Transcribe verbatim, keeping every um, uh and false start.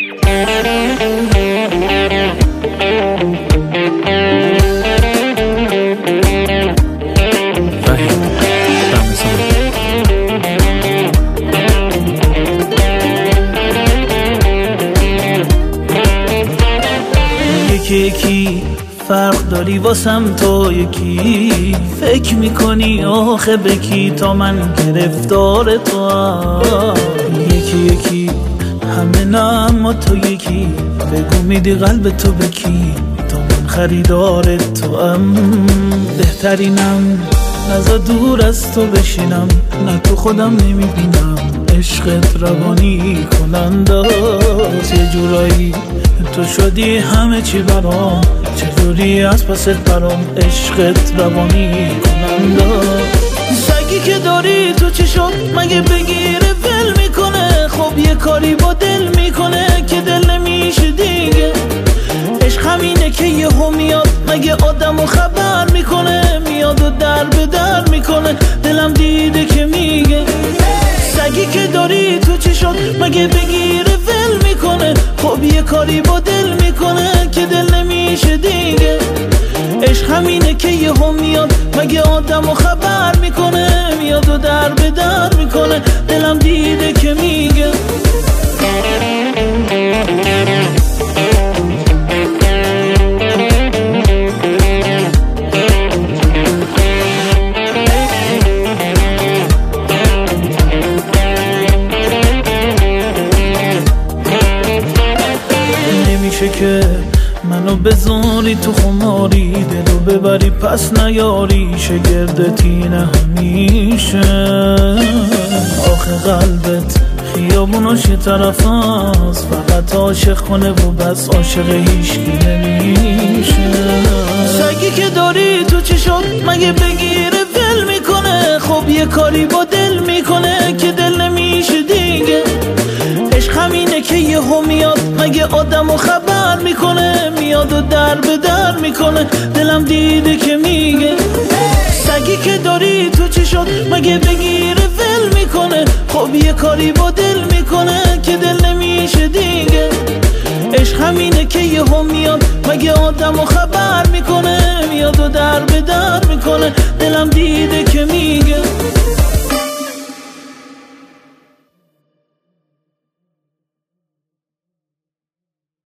یکی یکی فرق داری واسم تو، یکی فکر میکنی آخه بکی تا من گرفتار تو هم. یکی یکی همه نه اما تو یکی، بگو میدی قلب تو بکی تا من خریدار تو هم. بهترینم نزا دور از تو بشینم، نه تو خودم نمیبینم، عشقت روانی کننداز. یه جورایی تو شدی همه چی برام، چجوری از پست برام، عشقت روانی کننداز. سگی که داری تو چی شد مگه بگیره ول میکنه، خب یه کاری با دل میکنه که دل نمیشه دیگه. عشق همینه که یه هم میاد مگه آدمو خبر میکنه، میاد و در به در میکنه، دلم دیده که میگه. سگی که داری تو چی شد مگه بگیره ول میکنه، خب یه کاری با دل میکنه که دل نمیشه دیگه. عشق همینه که یه هم میاد مگه آدمو خبر میکنه، میاد و در به در میکنه، دلم دیده که میگه. نمیشه که منو بذاری تو خماری، دلو ببری پس نیاری، شگردتی نه همیشه. آخه قلبت خیابوناش یه طرف هست، فقط عاشق کنه و بس عاشق هیچکی نمیشه. سگی که داری تو چی شد مگه بگیره ول میکنه، خب یه کاری با دل میکنه که دل نمیشه دیگه. عشق همینه که یه هم میاد مگه آدمو خبر میکنه، میاد و در به در میکنه، دلم دیده که میگه. سگی که داری تو چی شد مگه بگیره ول میکنه، خب یه کاری با دل میکنه که دل نمیشه دیگه. عشق همینه که یه هم میاد مگه آدمو خبر میکنه، میاد و در به در میکنه، دلم دیده